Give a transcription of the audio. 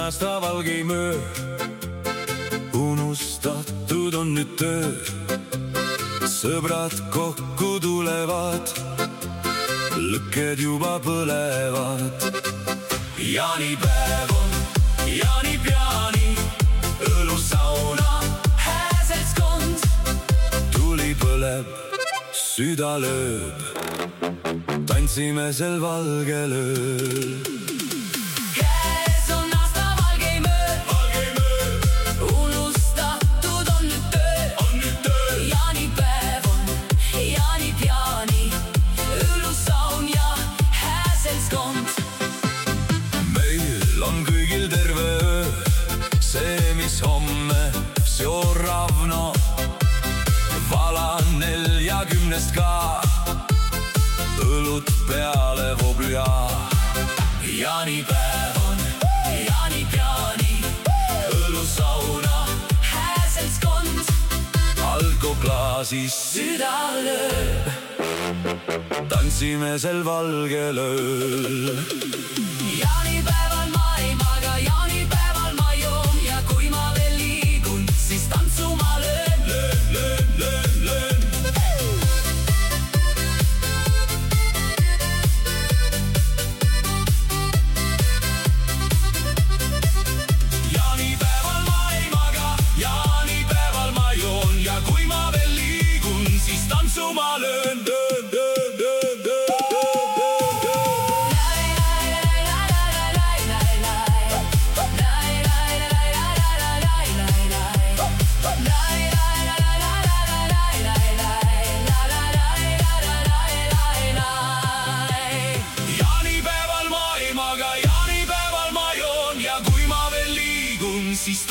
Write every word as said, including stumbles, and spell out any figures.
nastaval käi möö. Unustatud on nüüd töö. Sõbrad kokku tulevad, lõkked juba põlevad. Jaanipäev on, jaanib jaani, õlusauna, hääseltskond. Tuli põleb, süda lööb, tantsime sel valgel ööl. On kõigil terve öö, see mis homme, see ravno. Vala neljakümnest ka, õlut peale voblja. Jaanipäev on, jaanib jaani, õlusauna, hääseltskond. Alkoklaasis süda lööb, tantsime sel valgel ööl. Jaanipäeval ma ei maga, jaanipäeval ma joon. Ja kui ma veel liigun, siis tantsu ma löön. Löön, löön, löön, löön. Jaanipäeval ma ei maga, jaanipäeval ma joon. Ja kui ma veel liigun, siis tantsu ma löön. Löön, löön, löön, löön. Jaanipäeval ma ei maga, jaanipäeval ma joon. Ja kui ma veel liigun, siis